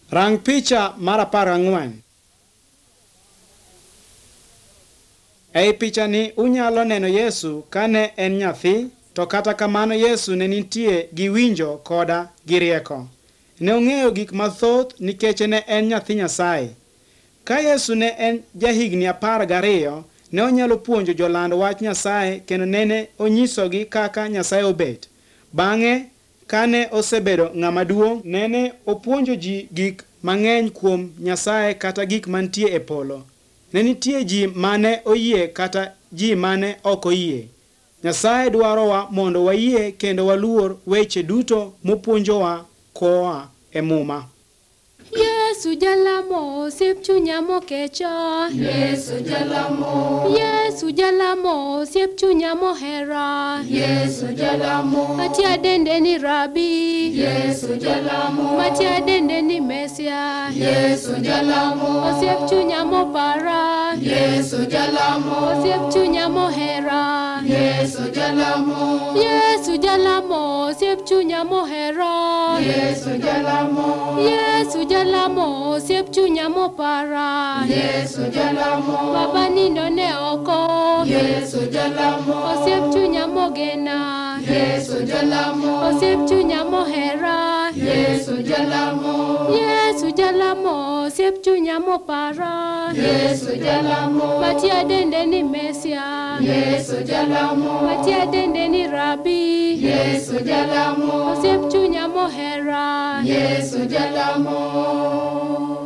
Rang picha mar 14. Ei picha ni unyalo neno Yesu kane en nyathi, to kata kamano Yesu ne nitie gi winjo koda gi rieko. Ne ong'eyo gik mathoth nikech ne en nyathi Nyasaye. Ka Yesu ne en jahigni 12, ne onyalo puonjo joland wach Nyasaye kendo nene onyisogi kaka Nyasaye obet. Bang'e, kane osebedo ng'ama duong', nene opuonjo ji gik mang'eny kuom Nyasaye kata gik mantie e polo. Ne nitie ji mane oyie kata ji mane ok oyie. Nyasaye dwarowa mondo wayie kendo waluor weche duto mopuonjowa koa e muma. Yesu jalamo siep chunya mokecho. Yesu jalamo. Yesu jalamo siep chunya mohera. Yesu jalamo. Matia dende ni Rabi. Yesu jalamo. Matia dende ni Mesia. Yesu jalamo. Siep chunya mopara. Yesu jalamo. Siep chunya mohera. Yesu jalamo. Yesu jalamo siep chunya mohera. Yesu jalamo. Yesu jalamo siep chunya mopara. Yesu jalamo. Baba nindo ne oko. Yesu jalamo. Siep chunya mogena. Yesu jalamo. Siep chunya mohera. Yesu jalamo. Yesu jalamo siep chunya mopara. Yesu jalamo. Matia dende ni Mesia. Yesu jalamo. Matia dende ni Rabi. Yesu jalamo. Siep chunya mohera. Yesu jalamo.